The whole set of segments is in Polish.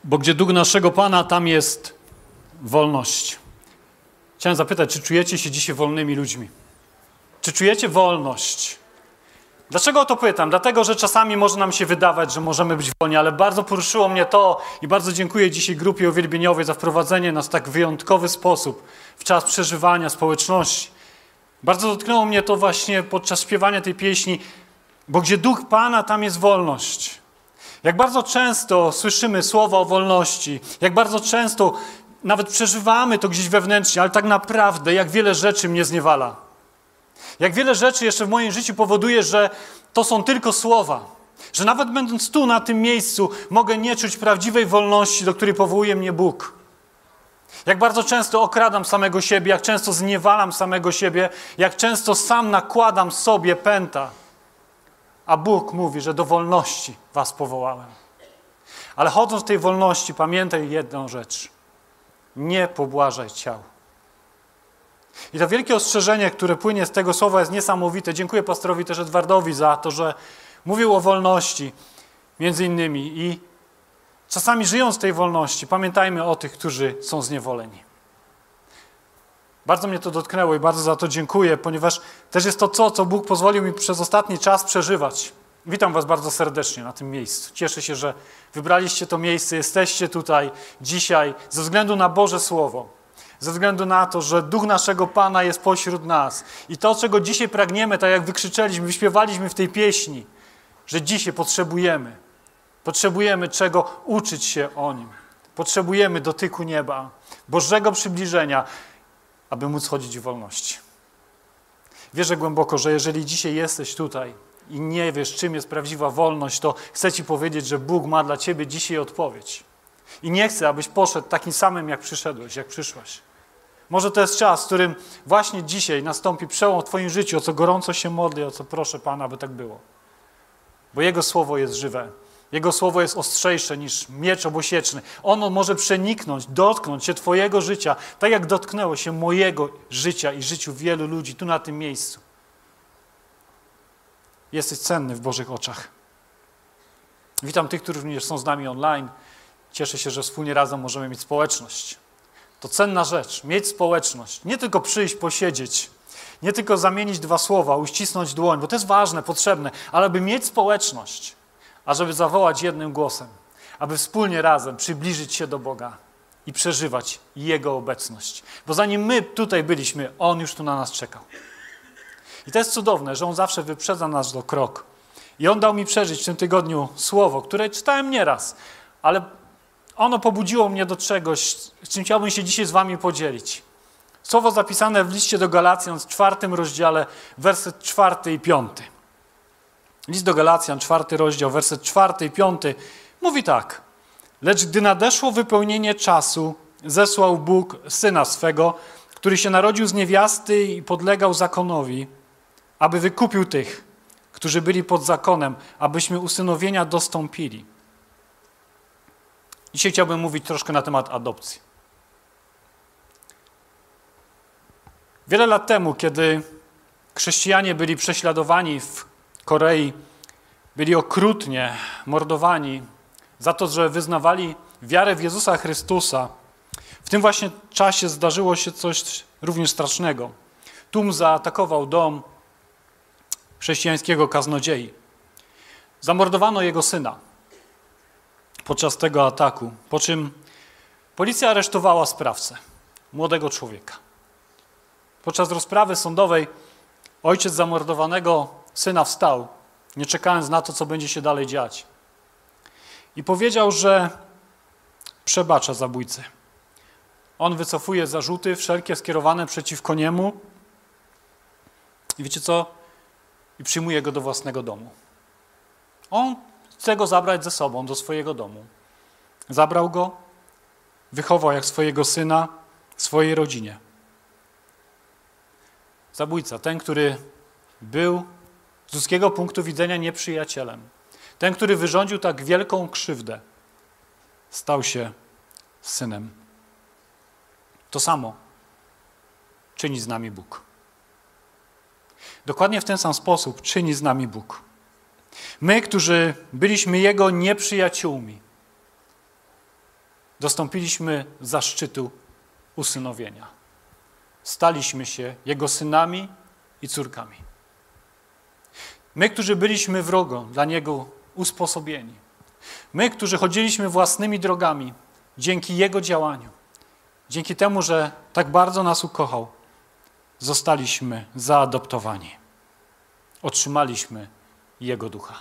Bo gdzie duch naszego Pana, tam jest wolność. Chciałem zapytać, czy czujecie się dzisiaj wolnymi ludźmi? Czy czujecie wolność? Dlaczego o to pytam? Dlatego, że czasami może nam się wydawać, że możemy być wolni, ale bardzo poruszyło mnie to i bardzo dziękuję dzisiaj grupie uwielbieniowej za wprowadzenie nas w tak wyjątkowy sposób w czas przeżywania społeczności. Bardzo dotknęło mnie to właśnie podczas śpiewania tej pieśni, bo gdzie duch Pana, tam jest wolność. Jak bardzo często słyszymy słowa o wolności, jak bardzo często nawet przeżywamy to gdzieś wewnętrznie, ale tak naprawdę jak wiele rzeczy mnie zniewala. Jak wiele rzeczy jeszcze w moim życiu powoduje, że to są tylko słowa. Że nawet będąc tu, na tym miejscu, mogę nie czuć prawdziwej wolności, do której powołuje mnie Bóg. Jak bardzo często okradam samego siebie, jak często zniewalam samego siebie, jak często sam nakładam sobie pęta. A Bóg mówi, że do wolności was powołałem. Ale chodząc w tej wolności, pamiętaj jedną rzecz. Nie pobłażaj ciał. I to wielkie ostrzeżenie, które płynie z tego słowa, jest niesamowite. Dziękuję pastorowi też Edwardowi za to, że mówił o wolności między innymi. I czasami żyjąc w tej wolności, pamiętajmy o tych, którzy są zniewoleni. Bardzo mnie to dotknęło i bardzo za to dziękuję, ponieważ też jest to, co Bóg pozwolił mi przez ostatni czas przeżywać. Witam was bardzo serdecznie na tym miejscu. Cieszę się, że wybraliście to miejsce, jesteście tutaj dzisiaj ze względu na Boże Słowo. Ze względu na to, że Duch naszego Pana jest pośród nas. I to, czego dzisiaj pragniemy, tak jak wykrzyczeliśmy, wyśpiewaliśmy w tej pieśni, że dzisiaj potrzebujemy. Potrzebujemy czego uczyć się o Nim. Potrzebujemy dotyku nieba, Bożego przybliżenia, aby móc chodzić w wolności. Wierzę głęboko, że jeżeli dzisiaj jesteś tutaj i nie wiesz, czym jest prawdziwa wolność, to chcę Ci powiedzieć, że Bóg ma dla Ciebie dzisiaj odpowiedź. I nie chcę, abyś poszedł takim samym, jak przyszedłeś, jak przyszłaś. Może to jest czas, w którym właśnie dzisiaj nastąpi przełom w Twoim życiu, o co gorąco się modlę, o co proszę Pana, aby tak było. Bo Jego Słowo jest żywe. Jego Słowo jest ostrzejsze niż miecz obosieczny. Ono może przeniknąć, dotknąć się Twojego życia, tak jak dotknęło się mojego życia i życiu wielu ludzi tu na tym miejscu. Jesteś cenny w Bożych oczach. Witam tych, którzy również są z nami online. Cieszę się, że wspólnie razem możemy mieć społeczność. To cenna rzecz, mieć społeczność. Nie tylko przyjść, posiedzieć, nie tylko zamienić dwa słowa, uścisnąć dłoń, bo to jest ważne, potrzebne, ale by mieć społeczność, ażeby zawołać jednym głosem, aby wspólnie razem przybliżyć się do Boga i przeżywać Jego obecność. Bo zanim my tutaj byliśmy, On już tu na nas czekał. I to jest cudowne, że On zawsze wyprzedza nas do krok. I On dał mi przeżyć w tym tygodniu słowo, które czytałem nieraz, ale ono pobudziło mnie do czegoś, z czym chciałbym się dzisiaj z wami podzielić. Słowo zapisane w liście do Galacjan w 4 rozdziale, werset 4 i 5. List do Galacjan, 4 rozdział, werset 4 i 5 mówi tak. Lecz gdy nadeszło wypełnienie czasu, zesłał Bóg Syna swego, który się narodził z niewiasty i podlegał zakonowi, aby wykupił tych, którzy byli pod zakonem, abyśmy usynowienia dostąpili. Dzisiaj chciałbym mówić troszkę na temat adopcji. Wiele lat temu, kiedy chrześcijanie byli prześladowani w Korei, byli okrutnie mordowani za to, że wyznawali wiarę w Jezusa Chrystusa, w tym właśnie czasie zdarzyło się coś również strasznego. Tłum zaatakował dom chrześcijańskiego kaznodziei. Zamordowano jego syna podczas tego ataku, po czym policja aresztowała sprawcę, młodego człowieka. Podczas rozprawy sądowej ojciec zamordowanego syna wstał, nie czekając na to, co będzie się dalej dziać. I powiedział, że przebacza zabójcy. On wycofuje zarzuty wszelkie skierowane przeciwko niemu i wiecie co? I przyjmuje go do własnego domu. On chce go zabrać ze sobą do swojego domu. Zabrał go, wychował jak swojego syna w swojej rodzinie. Zabójca, ten, który był z ludzkiego punktu widzenia nieprzyjacielem, ten, który wyrządził tak wielką krzywdę, stał się synem. To samo czyni z nami Bóg. Dokładnie w ten sam sposób czyni z nami Bóg. My, którzy byliśmy Jego nieprzyjaciółmi, dostąpiliśmy zaszczytu usynowienia. Staliśmy się Jego synami i córkami. My, którzy byliśmy wrogo dla Niego usposobieni. My, którzy chodziliśmy własnymi drogami, dzięki Jego działaniu, dzięki temu, że tak bardzo nas ukochał, zostaliśmy zaadoptowani. Otrzymaliśmy Jego ducha.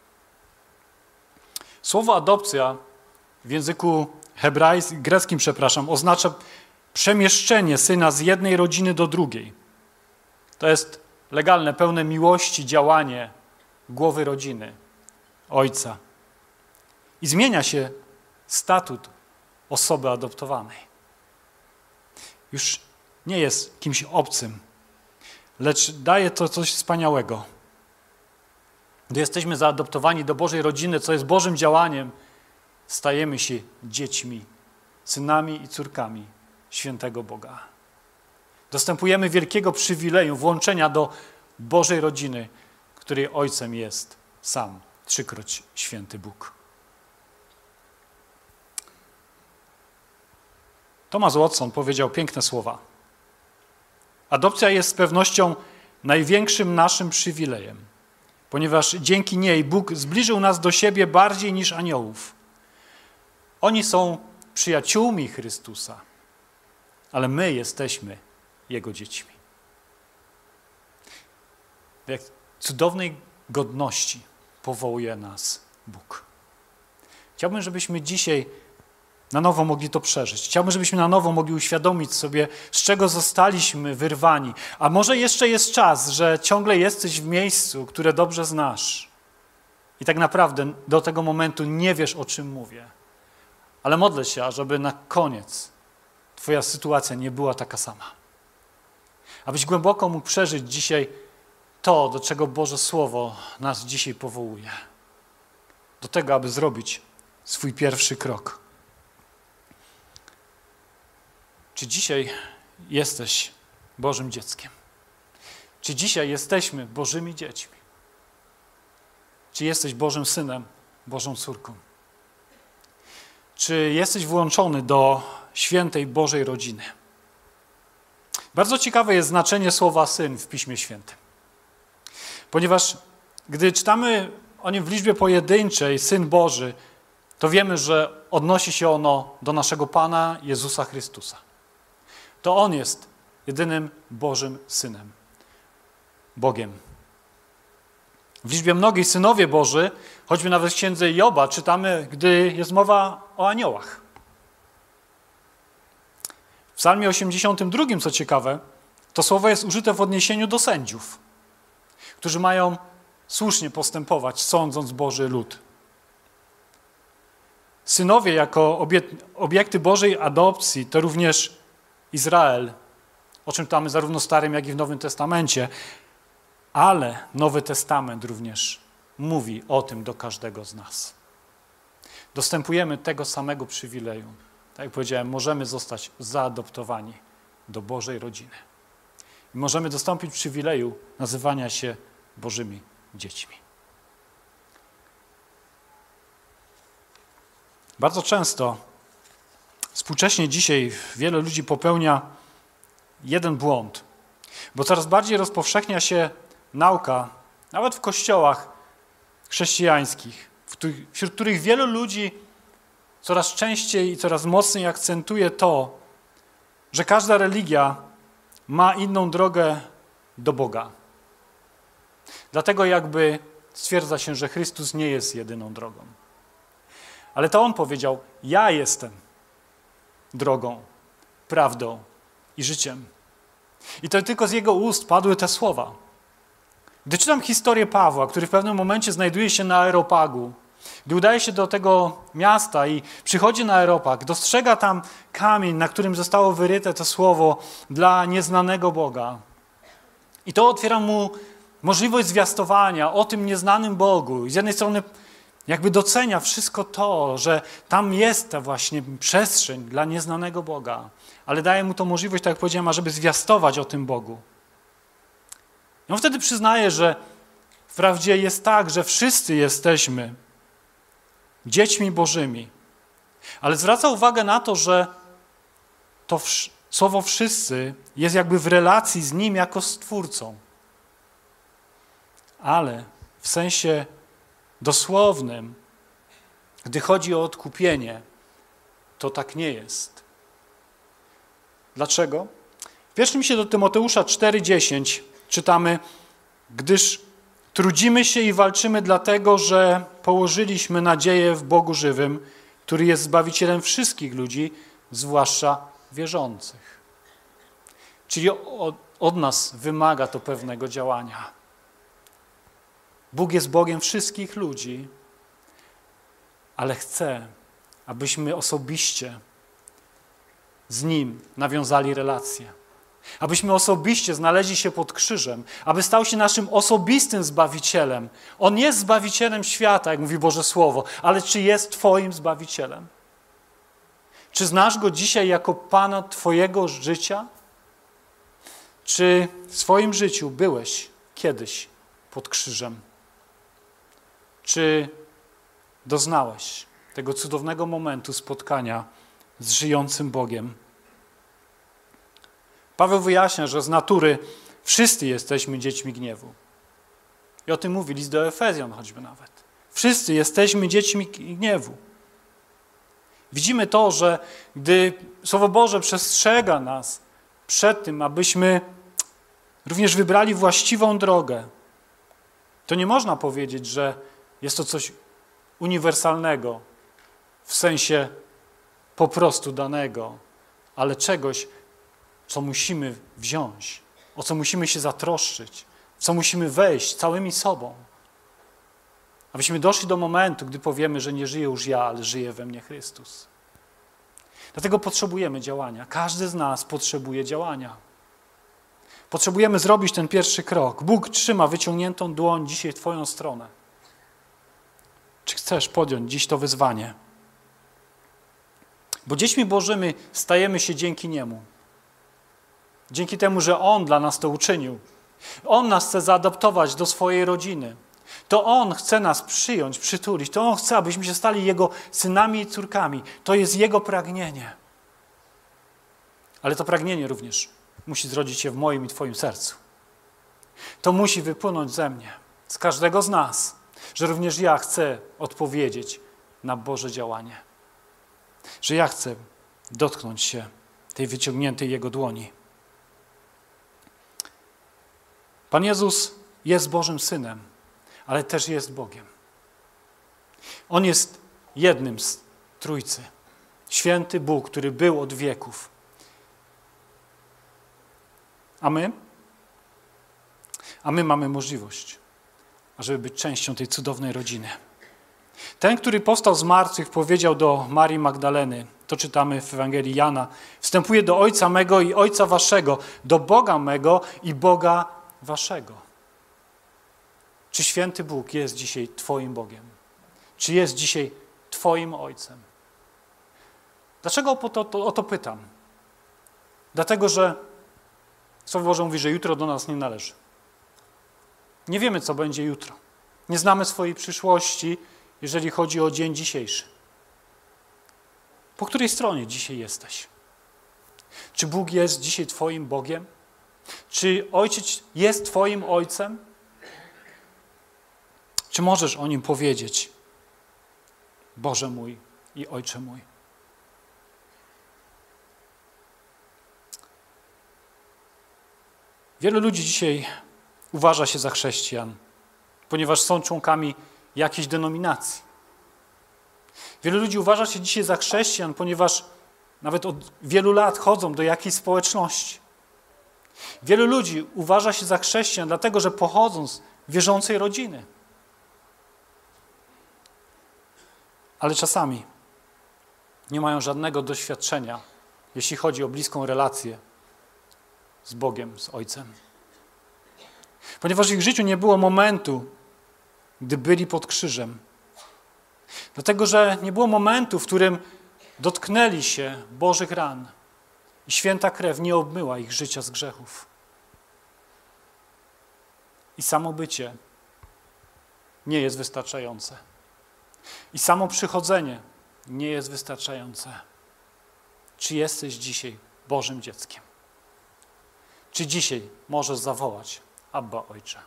Słowo adopcja w języku greckim, oznacza przemieszczenie syna z jednej rodziny do drugiej. To jest legalne, pełne miłości działanie głowy rodziny, ojca. I zmienia się statut osoby adoptowanej. Już nie jest kimś obcym, lecz daje to coś wspaniałego. Gdy jesteśmy zaadoptowani do Bożej rodziny, co jest Bożym działaniem, stajemy się dziećmi, synami i córkami świętego Boga. Dostępujemy wielkiego przywileju włączenia do Bożej rodziny, której ojcem jest sam, trzykroć święty Bóg. Thomas Watson powiedział piękne słowa. Adopcja jest z pewnością największym naszym przywilejem, ponieważ dzięki niej Bóg zbliżył nas do siebie bardziej niż aniołów. Oni są przyjaciółmi Chrystusa, ale my jesteśmy Jego dziećmi. W jak cudownej godności powołuje nas Bóg. Chciałbym, żebyśmy dzisiaj na nowo mogli to przeżyć. Chciałbym, żebyśmy na nowo mogli uświadomić sobie, z czego zostaliśmy wyrwani. A może jeszcze jest czas, że ciągle jesteś w miejscu, które dobrze znasz. I tak naprawdę do tego momentu nie wiesz, o czym mówię. Ale modlę się, ażeby na koniec twoja sytuacja nie była taka sama. Abyś głęboko mógł przeżyć dzisiaj to, do czego Boże Słowo nas dzisiaj powołuje. Do tego, aby zrobić swój pierwszy krok. Czy dzisiaj jesteś Bożym dzieckiem? Czy dzisiaj jesteśmy Bożymi dziećmi? Czy jesteś Bożym synem, Bożą córką? Czy jesteś włączony do świętej Bożej rodziny? Bardzo ciekawe jest znaczenie słowa syn w Piśmie Świętym. Ponieważ gdy czytamy o nim w liczbie pojedynczej, Syn Boży, to wiemy, że odnosi się ono do naszego Pana Jezusa Chrystusa. To On jest jedynym Bożym Synem, Bogiem. W liczbie mnogiej synowie Boży, choćby nawet w księdze Joba, czytamy, gdy jest mowa o aniołach. W psalmie 82, co ciekawe, to słowo jest użyte w odniesieniu do sędziów, którzy mają słusznie postępować, sądząc Boży lud. Synowie jako obiekty Bożej adopcji to również Izrael, o czym czytamy zarówno w Starym, jak i w Nowym Testamencie, ale Nowy Testament również mówi o tym do każdego z nas. Dostępujemy tego samego przywileju. Tak jak powiedziałem, możemy zostać zaadoptowani do Bożej rodziny. I możemy dostąpić przywileju nazywania się Bożymi dziećmi. Bardzo często, współcześnie dzisiaj wiele ludzi popełnia jeden błąd, bo coraz bardziej rozpowszechnia się nauka, nawet w kościołach chrześcijańskich, wśród których wielu ludzi coraz częściej i coraz mocniej akcentuje to, że każda religia ma inną drogę do Boga. Dlatego jakby stwierdza się, że Chrystus nie jest jedyną drogą. Ale to On powiedział, ja jestem drogą, prawdą i życiem. I to tylko z Jego ust padły te słowa. Gdy czytam historię Pawła, który w pewnym momencie znajduje się na Areopagu, gdy udaje się do tego miasta i przychodzi na Areopag, dostrzega tam kamień, na którym zostało wyryte to słowo dla nieznanego Boga. I to otwiera mu możliwość zwiastowania o tym nieznanym Bogu. I z jednej strony jakby docenia wszystko to, że tam jest ta właśnie przestrzeń dla nieznanego Boga, ale daje mu to możliwość, tak jak powiedziałem, ażeby zwiastować o tym Bogu. I on wtedy przyznaje, że wprawdzie jest tak, że wszyscy jesteśmy dziećmi Bożymi, Ale zwraca uwagę na to, że to słowo wszyscy jest jakby w relacji z Nim jako Stwórcą. Ale w sensie dosłownym, gdy chodzi o odkupienie, to tak nie jest. Dlaczego? W pierwszym liście do Tymoteusza 4,10 czytamy: gdyż trudzimy się i walczymy dlatego, że położyliśmy nadzieję w Bogu żywym, który jest Zbawicielem wszystkich ludzi, zwłaszcza wierzących. Czyli od nas wymaga to pewnego działania. Bóg jest Bogiem wszystkich ludzi, ale chce, abyśmy osobiście z Nim nawiązali relacje. Abyśmy osobiście znaleźli się pod krzyżem, aby stał się naszym osobistym Zbawicielem. On jest Zbawicielem świata, jak mówi Boże Słowo, ale czy jest Twoim Zbawicielem? Czy znasz Go dzisiaj jako Pana Twojego życia? Czy w swoim życiu byłeś kiedyś pod krzyżem? Czy doznałeś tego cudownego momentu spotkania z żyjącym Bogiem? Paweł wyjaśnia, że z natury wszyscy jesteśmy dziećmi gniewu. I o tym mówi list do Efezjan choćby nawet. Wszyscy jesteśmy dziećmi gniewu. Widzimy to, że gdy Słowo Boże przestrzega nas przed tym, abyśmy również wybrali właściwą drogę, to nie można powiedzieć, że jest to coś uniwersalnego, w sensie po prostu danego, ale czegoś, co musimy wziąć, o co musimy się zatroszczyć, w co musimy wejść całymi sobą, abyśmy doszli do momentu, gdy powiemy, że nie żyję już ja, ale żyje we mnie Chrystus. Dlatego potrzebujemy działania. Każdy z nas potrzebuje działania. Potrzebujemy zrobić ten pierwszy krok. Bóg trzyma wyciągniętą dłoń dzisiaj w Twoją stronę. Czy chcesz podjąć dziś to wyzwanie? Bo dziećmi Bożymi stajemy się dzięki Niemu. Dzięki temu, że On dla nas to uczynił. On nas chce zaadoptować do swojej rodziny. To On chce nas przyjąć, przytulić. To On chce, abyśmy się stali Jego synami i córkami. To jest Jego pragnienie. Ale to pragnienie również musi zrodzić się w moim i Twoim sercu. To musi wypłynąć ze mnie, z każdego z nas, że również ja chcę odpowiedzieć na Boże działanie. Że ja chcę dotknąć się tej wyciągniętej Jego dłoni. Pan Jezus jest Bożym Synem, ale też jest Bogiem. On jest jednym z Trójcy. Święty Bóg, który był od wieków. A my? A my mamy możliwość, ażeby być częścią tej cudownej rodziny. Ten, który powstał z martwych, powiedział do Marii Magdaleny, to czytamy w Ewangelii Jana: wstępuję do Ojca mego i Ojca waszego, do Boga mego i Boga waszego. Czy święty Bóg jest dzisiaj Twoim Bogiem? Czy jest dzisiaj Twoim Ojcem? Dlaczego o to pytam? Dlatego, że Słowo Boże mówi, że jutro do nas nie należy. Nie wiemy, co będzie jutro. Nie znamy swojej przyszłości, jeżeli chodzi o dzień dzisiejszy. Po której stronie dzisiaj jesteś? Czy Bóg jest dzisiaj Twoim Bogiem? Czy Ojciec jest Twoim Ojcem? Czy możesz o Nim powiedzieć: Boże mój i Ojcze mój? Wielu ludzi dzisiaj uważa się za chrześcijan, ponieważ są członkami jakiejś denominacji. Wielu ludzi uważa się dzisiaj za chrześcijan, ponieważ nawet od wielu lat chodzą do jakiejś społeczności. Wielu ludzi uważa się za chrześcijan, dlatego że pochodzą z wierzącej rodziny. Ale czasami nie mają żadnego doświadczenia, jeśli chodzi o bliską relację z Bogiem, z Ojcem. Ponieważ w ich życiu nie było momentu, gdy byli pod krzyżem. Dlatego, że nie było momentu, w którym dotknęli się Bożych ran i święta krew nie obmyła ich życia z grzechów. I samo bycie nie jest wystarczające. I samo przychodzenie nie jest wystarczające. Czy jesteś dzisiaj Bożym dzieckiem? Czy dzisiaj możesz zawołać: Abba, Ojcze?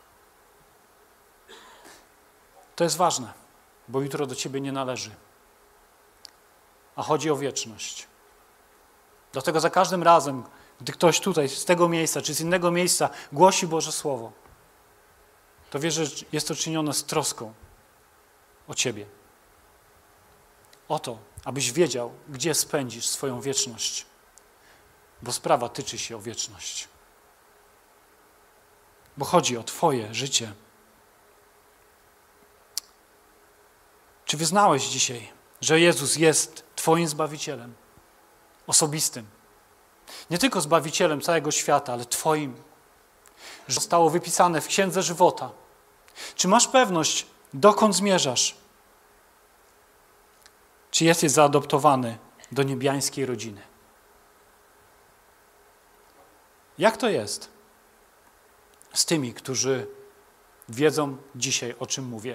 To jest ważne, bo jutro do ciebie nie należy, a chodzi o wieczność. Dlatego za każdym razem, gdy ktoś tutaj z tego miejsca czy z innego miejsca głosi Boże Słowo, to wierzę, że jest to czynione z troską o ciebie. O to, abyś wiedział, gdzie spędzisz swoją wieczność, bo sprawa tyczy się o wieczność. Bo chodzi o twoje życie. Czy wyznałeś dzisiaj, że Jezus jest twoim Zbawicielem osobistym? Nie tylko Zbawicielem całego świata, ale twoim. Że zostało wypisane w Księdze Żywota. Czy masz pewność, dokąd zmierzasz? Czy jesteś zaadoptowany do niebiańskiej rodziny? Jak to jest z tymi, którzy wiedzą dzisiaj, o czym mówię?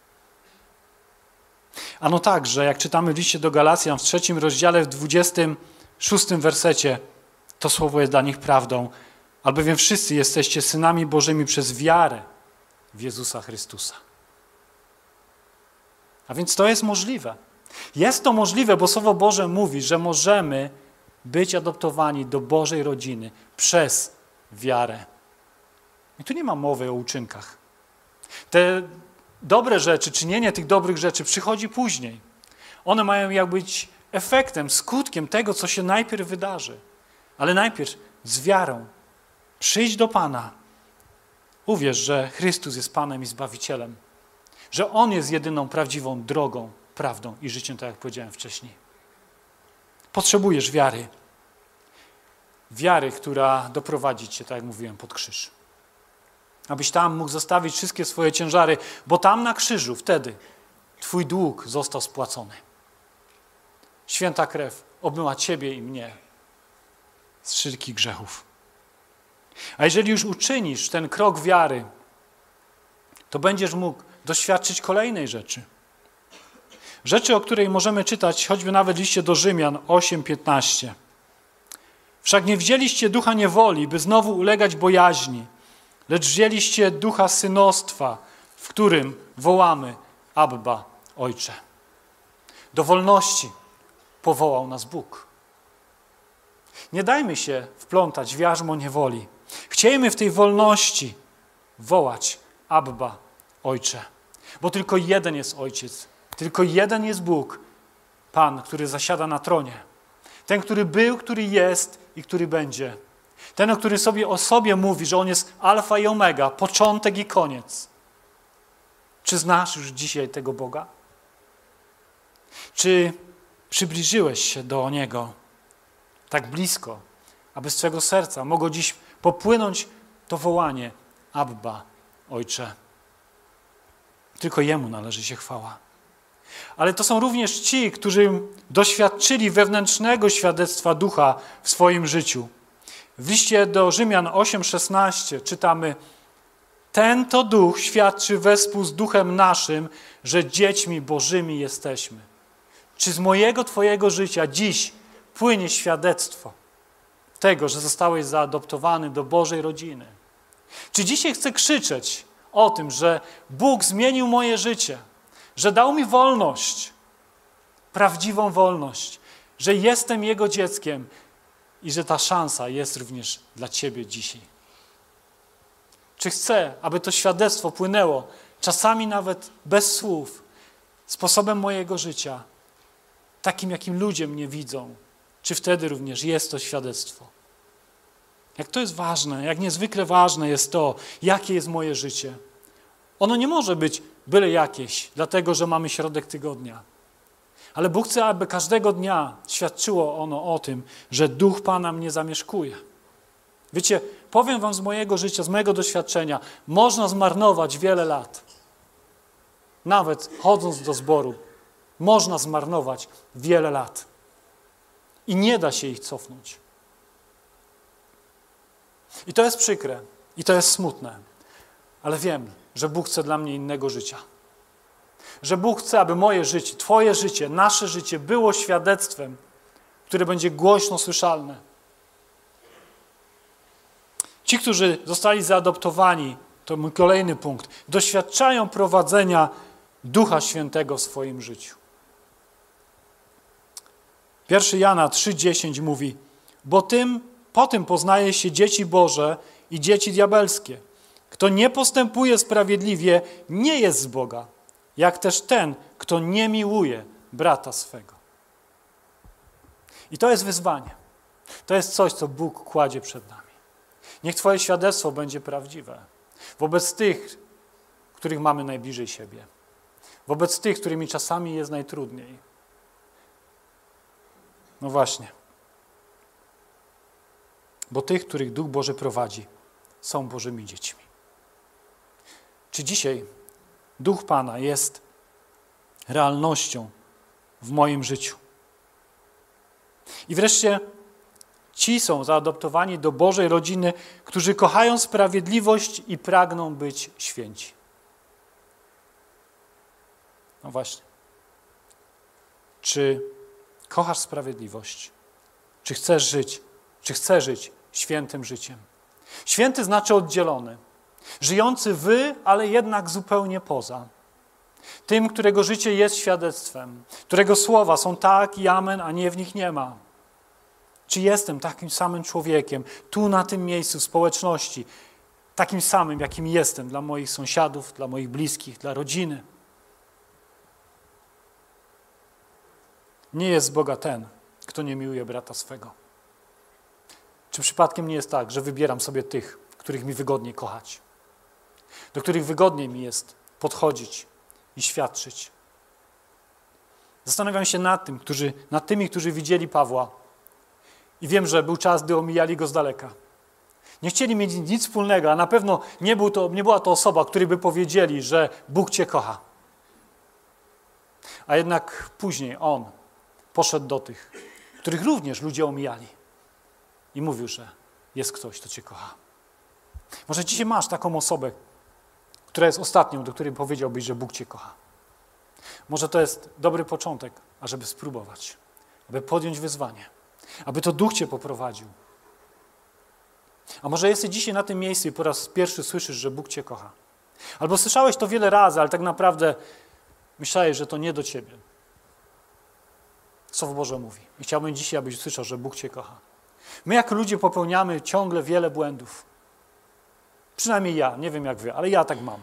Ano tak, że jak czytamy w liście do Galacjan w 3 rozdziale, w 26 wersecie, to słowo jest dla nich prawdą, albowiem wszyscy jesteście synami Bożymi przez wiarę w Jezusa Chrystusa. A więc to jest możliwe. Jest to możliwe, bo Słowo Boże mówi, że możemy być adoptowani do Bożej rodziny przez wiarę. I tu nie ma mowy o uczynkach. Te dobre rzeczy, czynienie tych dobrych rzeczy przychodzi później. One mają jak być efektem, skutkiem tego, co się najpierw wydarzy. Ale najpierw z wiarą przyjdź do Pana. Uwierz, że Chrystus jest Panem i Zbawicielem. Że On jest jedyną prawdziwą drogą, prawdą i życiem, tak jak powiedziałem wcześniej. Potrzebujesz wiary. Wiary, która doprowadzi cię, tak jak mówiłem, pod krzyż. Abyś tam mógł zostawić wszystkie swoje ciężary, bo tam na krzyżu wtedy twój dług został spłacony. Święta krew obmyła ciebie i mnie z wszelkich grzechów. A jeżeli już uczynisz ten krok wiary, to będziesz mógł doświadczyć kolejnej rzeczy. Rzeczy, o której możemy czytać choćby nawet w liście do Rzymian 8:15. Wszak nie wzięliście ducha niewoli, by znowu ulegać bojaźni, lecz wzięliście ducha synostwa, w którym wołamy: Abba, Ojcze. Do wolności powołał nas Bóg. Nie dajmy się wplątać w jarzmo niewoli. Chciejmy w tej wolności wołać: Abba, Ojcze. Bo tylko jeden jest Ojciec, tylko jeden jest Bóg, Pan, który zasiada na tronie. Ten, który był, który jest i który będzie. Ten, który o sobie mówi, że On jest alfa i omega, początek i koniec. Czy znasz już dzisiaj tego Boga? Czy przybliżyłeś się do Niego tak blisko, aby z twojego serca mogło dziś popłynąć to wołanie: Abba, Ojcze. Tylko Jemu należy się chwała. Ale to są również ci, którzy doświadczyli wewnętrznego świadectwa Ducha w swoim życiu. W liście do Rzymian 8:16 czytamy: Ten to Duch świadczy wespół z Duchem naszym, że dziećmi Bożymi jesteśmy. Czy z mojego, twojego życia dziś płynie świadectwo tego, że zostałeś zaadoptowany do Bożej rodziny? Czy dzisiaj chcę krzyczeć o tym, że Bóg zmienił moje życie, że dał mi wolność, prawdziwą wolność, że jestem Jego dzieckiem i że ta szansa jest również dla ciebie dzisiaj? Czy chcę, aby to świadectwo płynęło, czasami nawet bez słów, sposobem mojego życia, takim, jakim ludzie mnie widzą? Czy wtedy również jest to świadectwo? Jak to jest ważne, jak niezwykle ważne jest to, jakie jest moje życie. Ono nie może być byle jakieś, dlatego że mamy środek tygodnia. Ale Bóg chce, aby każdego dnia świadczyło ono o tym, że Duch Pana mnie zamieszkuje. Wiecie, powiem wam z mojego życia, z mojego doświadczenia, można zmarnować wiele lat. Nawet chodząc do zboru, można zmarnować wiele lat. I nie da się ich cofnąć. I to jest przykre, i to jest smutne, ale wiem, że Bóg chce dla mnie innego życia. Że Bóg chce, aby moje życie, Twoje życie, nasze życie było świadectwem, które będzie głośno słyszalne. Ci, którzy zostali zaadoptowani, to mój kolejny punkt, doświadczają prowadzenia Ducha Świętego w swoim życiu. 1 Jana 3,10 mówi: bo po tym poznaje się dzieci Boże i dzieci diabelskie. Kto nie postępuje sprawiedliwie, nie jest z Boga, jak też ten, kto nie miłuje brata swego. I to jest wyzwanie. To jest coś, co Bóg kładzie przed nami. Niech Twoje świadectwo będzie prawdziwe wobec tych, których mamy najbliżej siebie, wobec tych, którymi czasami jest najtrudniej. No właśnie. Bo tych, których Duch Boży prowadzi, są Bożymi dziećmi. Czy dzisiaj Duch Pana jest realnością w moim życiu? I wreszcie ci są zaadoptowani do Bożej rodziny, którzy kochają sprawiedliwość i pragną być święci. No właśnie. Czy kochasz sprawiedliwość? Czy chcesz żyć? Czy chcę żyć świętym życiem? Święty znaczy oddzielony. Żyjący ale jednak zupełnie poza. Tym, którego życie jest świadectwem, którego słowa są tak i amen, a nie w nich nie ma. Czy jestem takim samym człowiekiem, tu na tym miejscu w społeczności, takim samym, jakim jestem dla moich sąsiadów, dla moich bliskich, dla rodziny? Nie jest z Boga ten, kto nie miłuje brata swego. Czy przypadkiem nie jest tak, że wybieram sobie tych, których mi wygodniej kochać, do których wygodniej mi jest podchodzić i świadczyć? Zastanawiam się nad tymi, którzy widzieli Pawła i wiem, że był czas, gdy omijali go z daleka. Nie chcieli mieć nic wspólnego, a na pewno nie była to osoba, której by powiedzieli, że Bóg cię kocha. A jednak później on poszedł do tych, których również ludzie omijali i mówił, że jest ktoś, kto cię kocha. Może dzisiaj masz taką osobę, która jest ostatnią, do której powiedziałbyś, że Bóg cię kocha. Może to jest dobry początek, ażeby spróbować, aby podjąć wyzwanie, aby to Duch cię poprowadził. A może jesteś dzisiaj na tym miejscu i po raz pierwszy słyszysz, że Bóg cię kocha. Albo słyszałeś to wiele razy, ale tak naprawdę myślałeś, że to nie do ciebie. Słowo Boże mówi. I chciałbym dzisiaj, abyś słyszał, że Bóg cię kocha. My jako ludzie popełniamy ciągle wiele błędów. Przynajmniej ja, nie wiem jak wy, ale ja tak mam.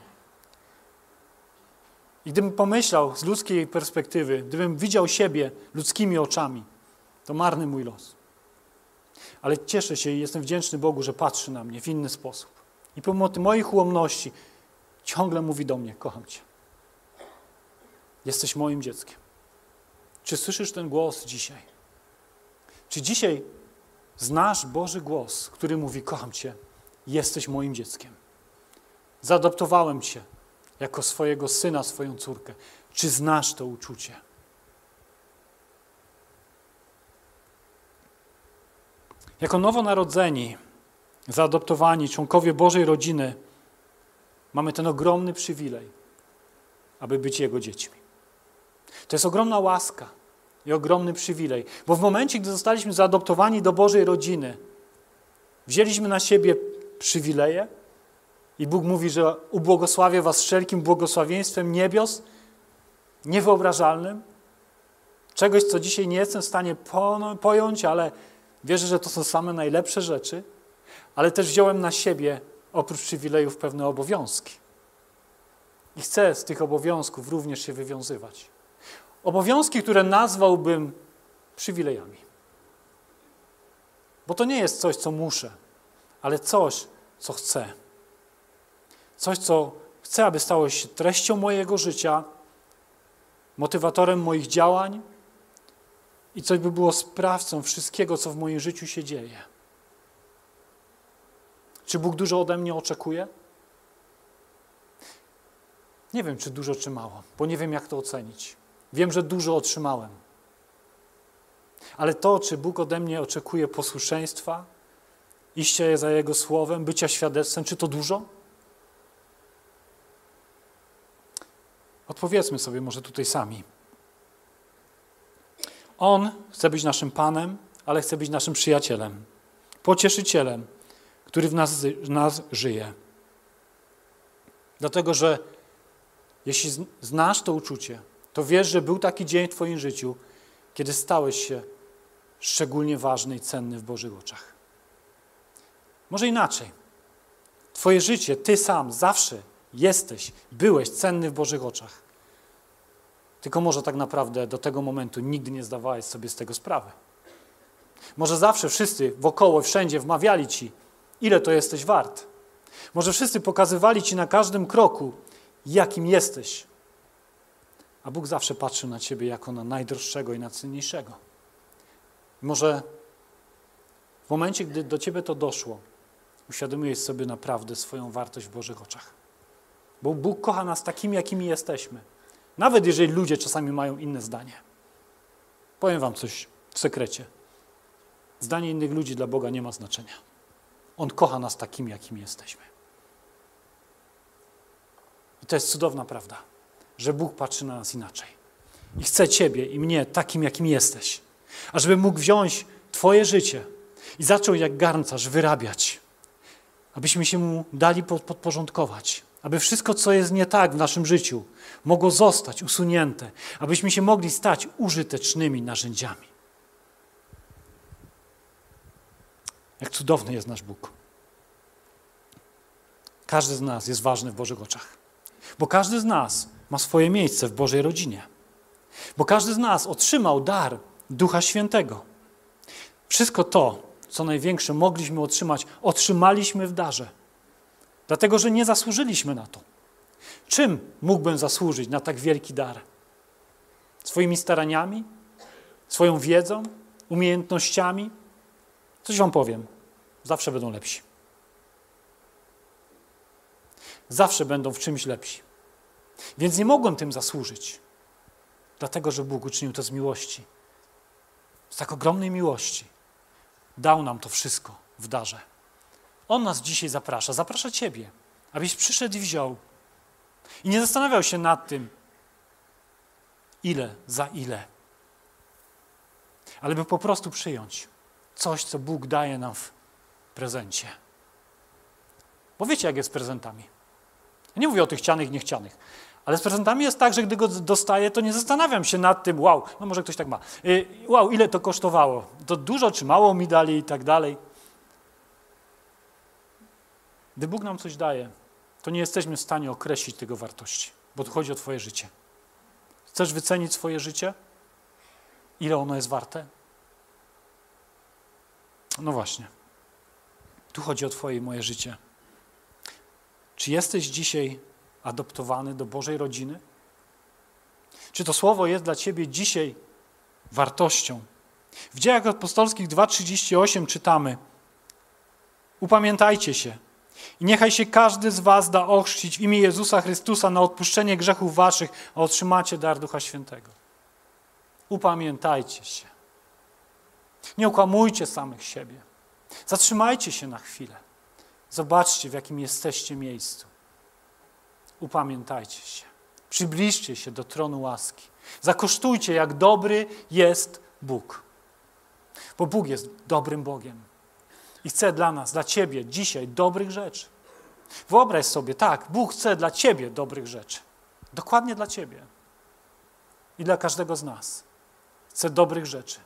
I gdybym pomyślał z ludzkiej perspektywy, gdybym widział siebie ludzkimi oczami, to marny mój los. Ale cieszę się i jestem wdzięczny Bogu, że patrzy na mnie w inny sposób. I pomimo moich ułomności ciągle mówi do mnie: kocham cię. Jesteś moim dzieckiem. Czy słyszysz ten głos dzisiaj? Czy dzisiaj znasz Boży głos, który mówi: kocham cię, jesteś moim dzieckiem. Zaadoptowałem cię jako swojego syna, swoją córkę. Czy znasz to uczucie? Jako nowonarodzeni, zaadoptowani członkowie Bożej rodziny mamy ten ogromny przywilej, aby być Jego dziećmi. To jest ogromna łaska i ogromny przywilej, bo w momencie, gdy zostaliśmy zaadoptowani do Bożej rodziny, wzięliśmy na siebie przywileje i Bóg mówi, że ubłogosławię was wszelkim błogosławieństwem niebios, niewyobrażalnym, czegoś, co dzisiaj nie jestem w stanie pojąć, ale wierzę, że to są same najlepsze rzeczy, ale też wziąłem na siebie oprócz przywilejów pewne obowiązki. I chcę z tych obowiązków również się wywiązywać. Obowiązki, które nazwałbym przywilejami. Bo to nie jest coś, co muszę, ale coś, co chcę. Coś, co chcę, aby stało się treścią mojego życia, motywatorem moich działań i coś by było sprawcą wszystkiego, co w moim życiu się dzieje. Czy Bóg dużo ode mnie oczekuje? Nie wiem, czy dużo, czy mało, bo nie wiem, jak to ocenić. Wiem, że dużo otrzymałem. Ale to, czy Bóg ode mnie oczekuje posłuszeństwa, iścia za Jego słowem, bycia świadectwem, czy to dużo? Odpowiedzmy sobie może tutaj sami. On chce być naszym Panem, ale chce być naszym przyjacielem, pocieszycielem, który w nas żyje. Dlatego, że jeśli znasz to uczucie, to wiesz, że był taki dzień w twoim życiu, kiedy stałeś się szczególnie ważny i cenny w Bożych oczach. Może inaczej. Twoje życie, ty sam zawsze byłeś cenny w Bożych oczach. Tylko może tak naprawdę do tego momentu nigdy nie zdawałeś sobie z tego sprawy. Może zawsze wszyscy wokoło, wszędzie wmawiali ci, ile to jesteś wart. Może wszyscy pokazywali ci na każdym kroku, jakim jesteś. A Bóg zawsze patrzył na ciebie jako na najdroższego i najcenniejszego. Może w momencie, gdy do ciebie to doszło, uświadomiłeś sobie naprawdę swoją wartość w Bożych oczach. Bo Bóg kocha nas takimi, jakimi jesteśmy. Nawet jeżeli ludzie czasami mają inne zdanie. Powiem wam coś w sekrecie. Zdanie innych ludzi dla Boga nie ma znaczenia. On kocha nas takimi, jakimi jesteśmy. I to jest cudowna prawda, że Bóg patrzy na nas inaczej. I chce ciebie i mnie takim, jakim jesteś. A żeby mógł wziąć twoje życie i zaczął jak garncarz wyrabiać. Abyśmy się mu dali podporządkować. Aby wszystko, co jest nie tak w naszym życiu, mogło zostać usunięte. Abyśmy się mogli stać użytecznymi narzędziami. Jak cudowny jest nasz Bóg. Każdy z nas jest ważny w Bożych oczach. Bo każdy z nas ma swoje miejsce w Bożej rodzinie. Bo każdy z nas otrzymał dar Ducha Świętego. Wszystko to, co największe mogliśmy otrzymać, otrzymaliśmy w darze. Dlatego, że nie zasłużyliśmy na to. Czym mógłbym zasłużyć na tak wielki dar? Swoimi staraniami? Swoją wiedzą? Umiejętnościami? Coś wam powiem. Zawsze będą lepsi. Zawsze będą w czymś lepsi. Więc nie mogłem tym zasłużyć. Dlatego, że Bóg uczynił to z miłości. Z tak ogromnej miłości. Dał nam to wszystko w darze. On nas dzisiaj zaprasza ciebie, abyś przyszedł i wziął. I nie zastanawiał się nad tym, ile za ile. Ale by po prostu przyjąć coś, co Bóg daje nam w prezencie. Bo wiecie, jak jest z prezentami. Ja nie mówię o tych chcianych, niechcianych. Ale z prezentami jest tak, że gdy go dostaję, to nie zastanawiam się nad tym, wow, no może ktoś tak ma, wow, ile to kosztowało, to dużo czy mało mi dali i tak dalej. Gdy Bóg nam coś daje, to nie jesteśmy w stanie określić tego wartości, bo tu chodzi o twoje życie. Chcesz wycenić swoje życie? Ile ono jest warte? No właśnie. Tu chodzi o twoje i moje życie. Czy jesteś dzisiaj adoptowany do Bożej rodziny? Czy to słowo jest dla ciebie dzisiaj wartością? W Dziejach Apostolskich 2:38 czytamy: upamiętajcie się i niechaj się każdy z was da ochrzcić w imię Jezusa Chrystusa na odpuszczenie grzechów waszych, a otrzymacie dar Ducha Świętego. Upamiętajcie się. Nie okłamujcie samych siebie. Zatrzymajcie się na chwilę. Zobaczcie, w jakim jesteście miejscu. Upamiętajcie się. Przybliżcie się do tronu łaski. Zakosztujcie, jak dobry jest Bóg. Bo Bóg jest dobrym Bogiem. I chce dla nas, dla ciebie dzisiaj dobrych rzeczy. Wyobraź sobie, tak, Bóg chce dla ciebie dobrych rzeczy. Dokładnie dla ciebie. I dla każdego z nas. Chce dobrych rzeczy.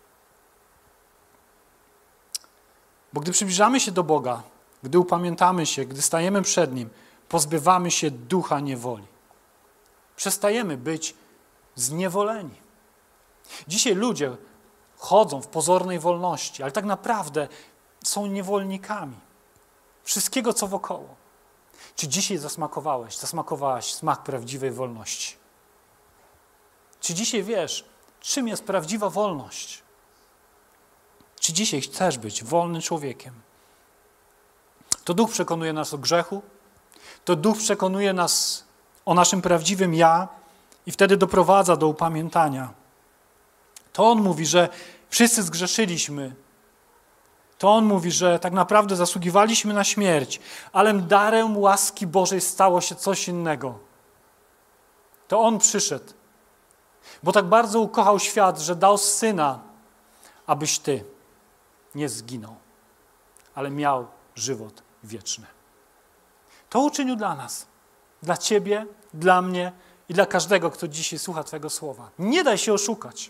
Bo gdy przybliżamy się do Boga, gdy upamiętamy się, gdy stajemy przed Nim, pozbywamy się ducha niewoli. Przestajemy być zniewoleni. Dzisiaj ludzie chodzą w pozornej wolności, ale tak naprawdę są niewolnikami wszystkiego, co wokoło. Czy dzisiaj zasmakowałaś smak prawdziwej wolności? Czy dzisiaj wiesz, czym jest prawdziwa wolność? Czy dzisiaj chcesz być wolnym człowiekiem? To Duch przekonuje nas o grzechu, to Duch przekonuje nas o naszym prawdziwym ja i wtedy doprowadza do upamiętania. To On mówi, że wszyscy zgrzeszyliśmy. To On mówi, że tak naprawdę zasługiwaliśmy na śmierć, ale darem łaski Bożej stało się coś innego. To On przyszedł, bo tak bardzo ukochał świat, że dał Syna, abyś ty nie zginął, ale miał żywot wieczny. To uczynił dla nas, dla ciebie, dla mnie i dla każdego, kto dzisiaj słucha Twojego słowa. Nie daj się oszukać.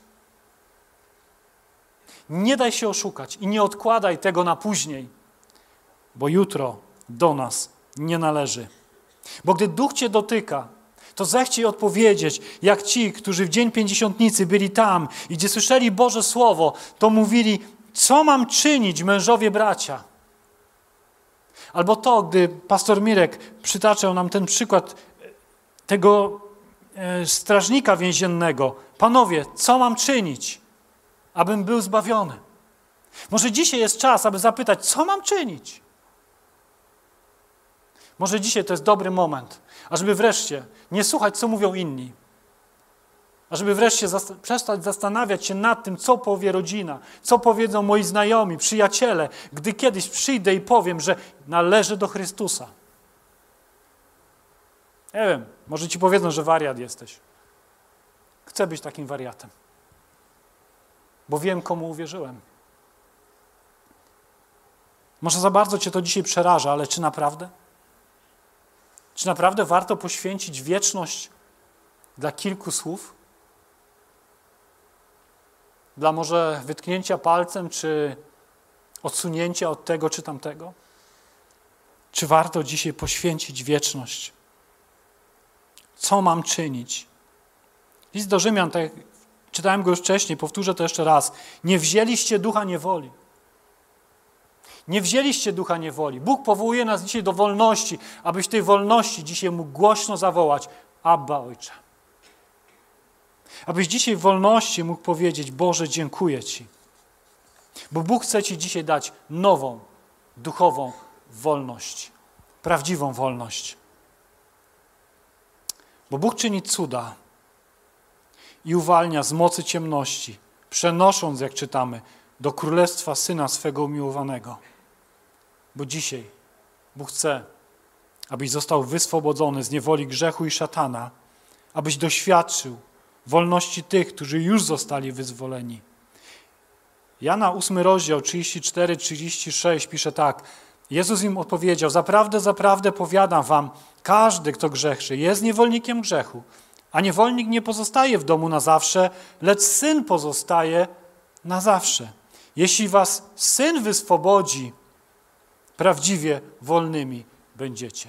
Nie daj się oszukać i nie odkładaj tego na później, bo jutro do nas nie należy. Bo gdy Duch cię dotyka, to zechciej odpowiedzieć, jak ci, którzy w Dzień Pięćdziesiątnicy byli tam i gdzie słyszeli Boże Słowo, to mówili, co mam czynić, mężowie bracia? Albo to, gdy pastor Mirek przytaczał nam ten przykład tego strażnika więziennego. Panowie, co mam czynić, abym był zbawiony? Może dzisiaj jest czas, aby zapytać, co mam czynić? Może dzisiaj to jest dobry moment, ażeby wreszcie nie słuchać, co mówią inni, ażeby wreszcie przestać zastanawiać się nad tym, co powie rodzina, co powiedzą moi znajomi, przyjaciele, gdy kiedyś przyjdę i powiem, że należę do Chrystusa. Nie wiem, może ci powiedzą, że wariat jesteś. Chcę być takim wariatem, bo wiem, komu uwierzyłem. Może za bardzo cię to dzisiaj przeraża, ale czy naprawdę? Czy naprawdę warto poświęcić wieczność dla kilku słów? Dla może wytknięcia palcem, czy odsunięcia od tego, czy tamtego? Czy warto dzisiaj poświęcić wieczność? Co mam czynić? List do Rzymian, tak jak czytałem go już wcześniej, powtórzę to jeszcze raz. Nie wzięliście ducha niewoli. Nie wzięliście ducha niewoli. Bóg powołuje nas dzisiaj do wolności, abyś tej wolności dzisiaj mógł głośno zawołać: Abba, Ojcze. Abyś dzisiaj w wolności mógł powiedzieć: Boże, dziękuję Ci. Bo Bóg chce Ci dzisiaj dać nową, duchową wolność. Prawdziwą wolność. Bo Bóg czyni cuda i uwalnia z mocy ciemności, przenosząc, jak czytamy, do królestwa Syna swego umiłowanego. Bo dzisiaj Bóg chce, abyś został wyswobodzony z niewoli grzechu i szatana, abyś doświadczył wolności tych, którzy już zostali wyzwoleni. Jana 8 rozdział 34-36 pisze tak. Jezus im odpowiedział: Zaprawdę, zaprawdę powiadam wam, każdy, kto grzeszczy, jest niewolnikiem grzechu, a niewolnik nie pozostaje w domu na zawsze, lecz Syn pozostaje na zawsze. Jeśli was Syn wyswobodzi, prawdziwie wolnymi będziecie.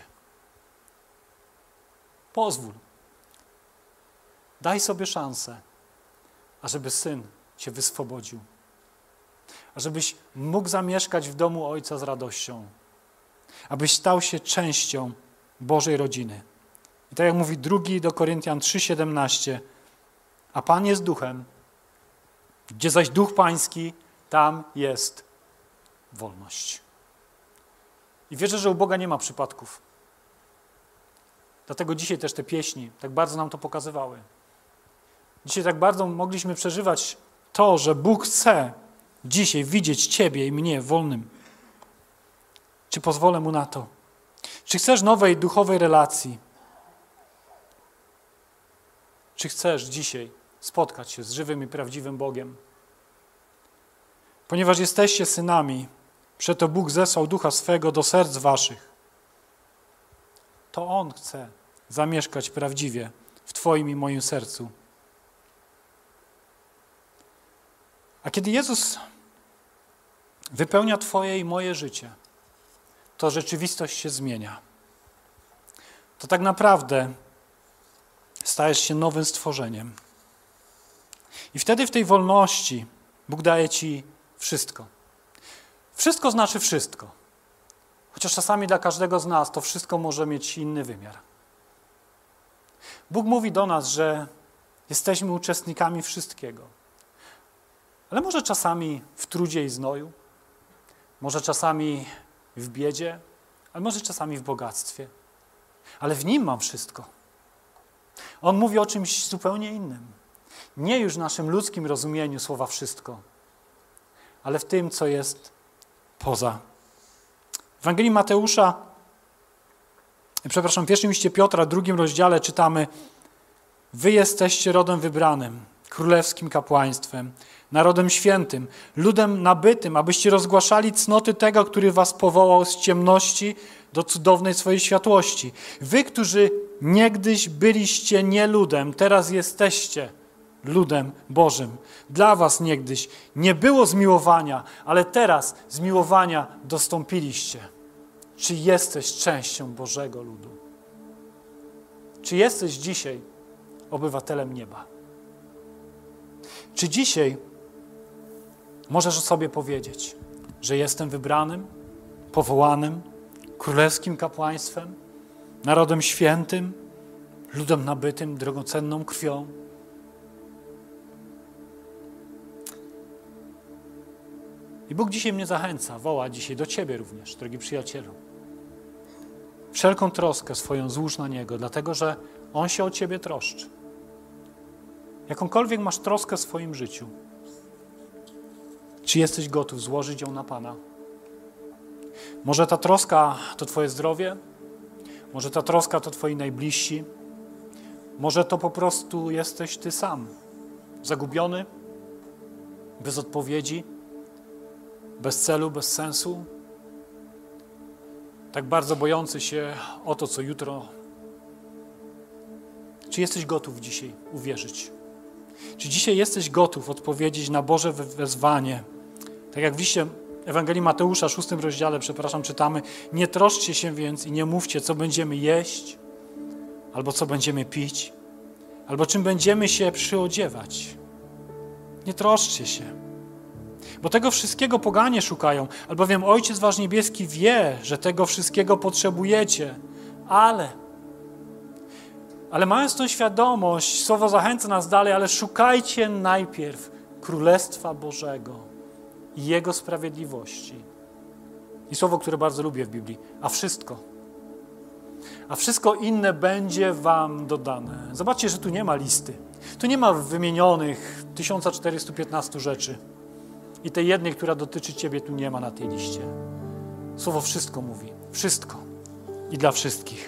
Pozwól. Daj sobie szansę, ażeby Syn cię wyswobodził. Ażebyś mógł zamieszkać w domu Ojca z radością. Abyś stał się częścią Bożej rodziny. I tak jak mówi 2 do Koryntian 3,17, a Pan jest duchem, gdzie zaś duch Pański, tam jest wolność. I wierzę, że u Boga nie ma przypadków. Dlatego dzisiaj też te pieśni tak bardzo nam to pokazywały. Dzisiaj tak bardzo mogliśmy przeżywać to, że Bóg chce dzisiaj widzieć Ciebie i mnie wolnym. Czy pozwolę Mu na to? Czy chcesz nowej duchowej relacji? Czy chcesz dzisiaj spotkać się z żywym i prawdziwym Bogiem? Ponieważ jesteście synami, przeto Bóg zesłał Ducha swego do serc waszych. To On chce zamieszkać prawdziwie w Twoim i moim sercu. A kiedy Jezus wypełnia Twoje i moje życie, to rzeczywistość się zmienia. To tak naprawdę stajesz się nowym stworzeniem. I wtedy w tej wolności Bóg daje Ci wszystko. Wszystko znaczy wszystko. Chociaż czasami dla każdego z nas to wszystko może mieć inny wymiar. Bóg mówi do nas, że jesteśmy uczestnikami wszystkiego. Ale może czasami w trudzie i znoju, może czasami w biedzie, ale może czasami w bogactwie. Ale w Nim mam wszystko. On mówi o czymś zupełnie innym. Nie już w naszym ludzkim rozumieniu słowa wszystko, ale w tym, co jest poza. W Ewangelii Mateusza, w pierwszym liście Piotra, 2 rozdziale czytamy: Wy jesteście rodem wybranym, królewskim kapłaństwem, narodem świętym, ludem nabytym, abyście rozgłaszali cnoty tego, który was powołał z ciemności do cudownej swojej światłości. Wy, którzy niegdyś byliście nie ludem, teraz jesteście ludem Bożym. Dla was niegdyś nie było zmiłowania, ale teraz zmiłowania dostąpiliście. Czy jesteś częścią Bożego ludu? Czy jesteś dzisiaj obywatelem nieba? Czy dzisiaj możesz o sobie powiedzieć, że jestem wybranym, powołanym, królewskim kapłaństwem, narodem świętym, ludem nabytym, drogocenną krwią? I Bóg dzisiaj mnie zachęca, woła dzisiaj do Ciebie również, drogi przyjacielu. Wszelką troskę swoją złóż na Niego, dlatego że On się o Ciebie troszczy. Jakąkolwiek masz troskę w swoim życiu, czy jesteś gotów złożyć ją na Pana? Może ta troska to Twoje zdrowie, może ta troska to Twoi najbliżsi, może to po prostu jesteś Ty sam, zagubiony, bez odpowiedzi, bez celu, bez sensu, tak bardzo bojący się o to, co jutro. Czy jesteś gotów dzisiaj uwierzyć? Czy dzisiaj jesteś gotów odpowiedzieć na Boże wezwanie? Tak jak w liście Ewangelii Mateusza, 6 rozdziale, czytamy: nie troszczcie się więc i nie mówcie, co będziemy jeść, albo co będziemy pić, albo czym będziemy się przyodziewać. Nie troszczcie się, bo tego wszystkiego poganie szukają, albowiem Ojciec wasz niebieski wie, że tego wszystkiego potrzebujecie, ale mając tą świadomość, Słowo zachęca nas dalej, ale szukajcie najpierw Królestwa Bożego i Jego sprawiedliwości. I słowo, które bardzo lubię w Biblii, a wszystko inne będzie wam dodane. Zobaczcie, że tu nie ma listy. Tu nie ma wymienionych 1415 rzeczy. I tej jednej, która dotyczy Ciebie, tu nie ma na tej liście. Słowo wszystko mówi. Wszystko. I dla wszystkich.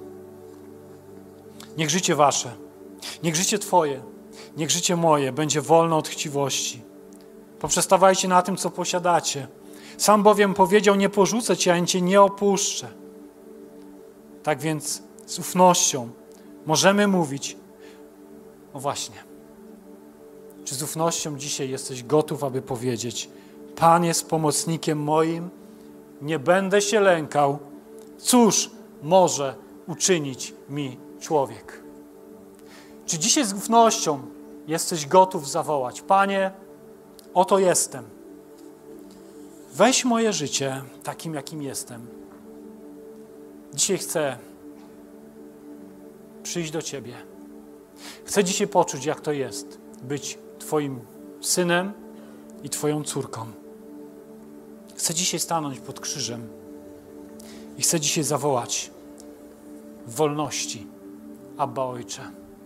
Niech życie wasze, niech życie Twoje, niech życie moje będzie wolne od chciwości. Poprzestawajcie na tym, co posiadacie. Sam bowiem powiedział: nie porzucę Cię, ani Cię nie opuszczę. Tak więc z ufnością możemy mówić: o właśnie, czy z ufnością dzisiaj jesteś gotów, aby powiedzieć: Pan jest pomocnikiem moim, nie będę się lękał. Cóż może uczynić mi człowiek? Czy dzisiaj z ufnością jesteś gotów zawołać: Panie, oto jestem. Weź moje życie takim, jakim jestem. Dzisiaj chcę przyjść do Ciebie. Chcę dzisiaj poczuć, jak to jest być Twoim synem i Twoją córką. Chcę dzisiaj stanąć pod krzyżem i chcę dzisiaj zawołać w wolności: Abba, Ojcze.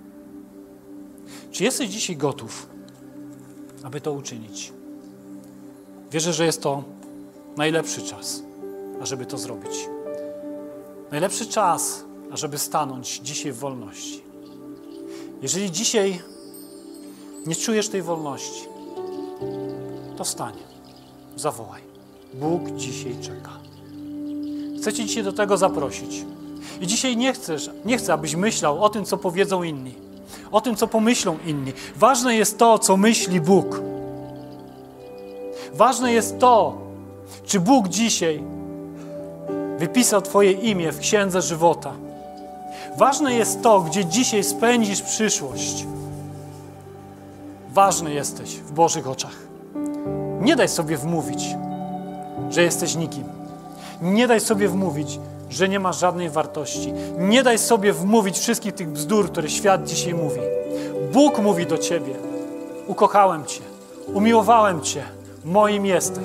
Czy jesteś dzisiaj gotów, aby to uczynić? Wierzę, że jest to najlepszy czas, ażeby to zrobić. Najlepszy czas, ażeby stanąć dzisiaj w wolności. Jeżeli dzisiaj nie czujesz tej wolności, to wstań, zawołaj. Bóg dzisiaj czeka. Chcę Cię dzisiaj do tego zaprosić. I dzisiaj nie chcę, abyś myślał o tym, co powiedzą inni, o tym, co pomyślą inni. Ważne jest to, co myśli Bóg. Ważne jest to, czy Bóg dzisiaj wypisał Twoje imię w Księdze Żywota. Ważne jest to, gdzie dzisiaj spędzisz przyszłość. Ważny jesteś w Bożych oczach. Nie daj sobie wmówić, że jesteś nikim. Nie daj sobie wmówić, że nie masz żadnej wartości. Nie daj sobie wmówić wszystkich tych bzdur, które świat dzisiaj mówi. Bóg mówi do Ciebie: ukochałem Cię, umiłowałem Cię, moim jesteś.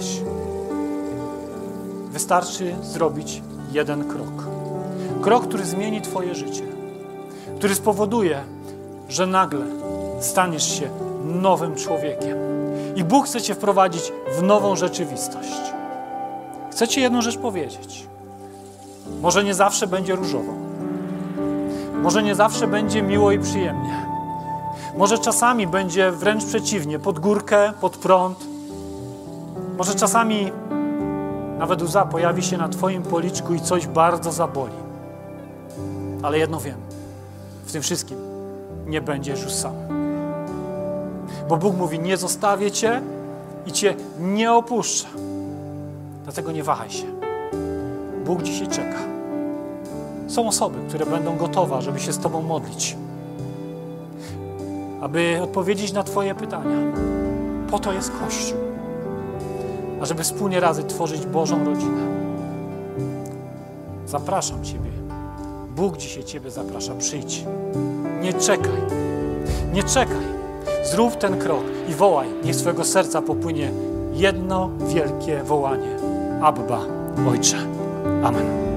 Wystarczy zrobić jeden krok. Krok, który zmieni Twoje życie. Który spowoduje, że nagle staniesz się nowym człowiekiem. I Bóg chce Cię wprowadzić w nową rzeczywistość. Chcę Ci jedną rzecz powiedzieć. Może nie zawsze będzie różowo. Może nie zawsze będzie miło i przyjemnie. Może czasami będzie wręcz przeciwnie, pod górkę, pod prąd. Może czasami nawet łza pojawi się na twoim policzku i coś bardzo zaboli. Ale jedno wiem, w tym wszystkim nie będziesz już sam. Bo Bóg mówi, nie zostawię cię i cię nie opuszczę. Dlatego nie wahaj się. Bóg dzisiaj czeka. Są osoby, które będą gotowe, żeby się z tobą modlić. Aby odpowiedzieć na twoje pytania. Po to jest Kościół. A żeby wspólnie razem tworzyć Bożą rodzinę. Zapraszam ciebie. Bóg dzisiaj ciebie zaprasza. Przyjdź. Nie czekaj. Nie czekaj. Zrób ten krok i wołaj. Niech z twojego serca popłynie jedno wielkie wołanie. Abba, Ojcze. Amen.